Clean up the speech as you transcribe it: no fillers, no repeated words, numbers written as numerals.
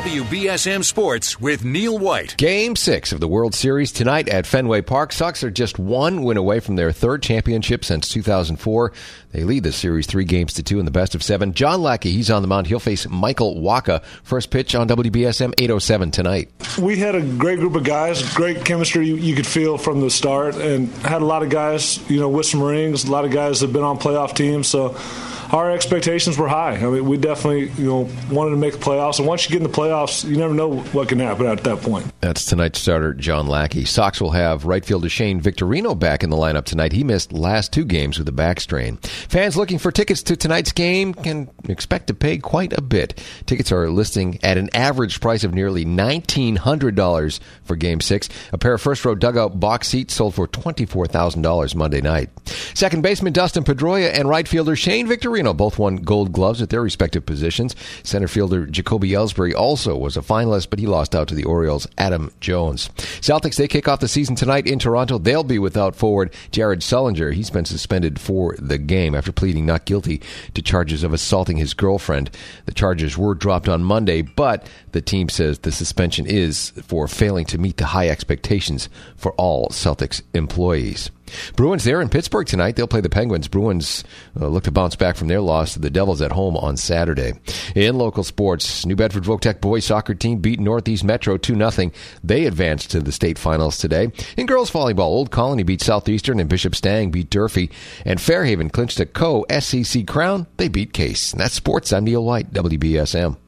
WBSM Sports with Neil White. Game 6 of the World Series tonight at Fenway Park. Sox are just one win away from their third championship since 2004. They lead the series 3-2 in the best of 7. John Lackey, he's on the mound. He'll face Michael Wacha. First pitch on WBSM 8:07 tonight. We had a great group of guys, great chemistry you could feel from the start, and had a lot of guys, with some rings, a lot of guys that have been on playoff teams, so our expectations were high. I mean, we definitely, wanted to make the playoffs. And once you get in the playoffs, you never know what can happen at that point. That's tonight's starter, John Lackey. Sox will have right fielder Shane Victorino back in the lineup tonight. He missed last 2 games with a back strain. Fans looking for tickets to tonight's game can expect to pay quite a bit. Tickets are listing at an average price of nearly $1,900 for Game 6. A pair of first-row dugout box seats sold for $24,000 Monday night. Second baseman Dustin Pedroia and right fielder Shane Victorino both won Gold Gloves at their respective positions. Center fielder Jacoby Ellsbury also was a finalist, but he lost out to the Orioles' Adam Jones. Celtics, they kick off the season tonight in Toronto. They'll be without forward Jared Sullinger. He's been suspended for the game after pleading not guilty to charges of assaulting his girlfriend. The charges were dropped on Monday, but the team says the suspension is for failing to meet the high expectations for all Celtics employees. Bruins, they're in Pittsburgh tonight. They'll play the Penguins. Bruins look to bounce back from their loss to the Devils at home on Saturday. In local sports, New Bedford Votech boys soccer team beat Northeast Metro 2-0. They advanced to the state finals today. In girls volleyball, Old Colony beat Southeastern and Bishop Stang beat Durfee. And Fairhaven clinched a co-SCC crown. They beat Case. And that's sports. I'm Neil White, WBSM.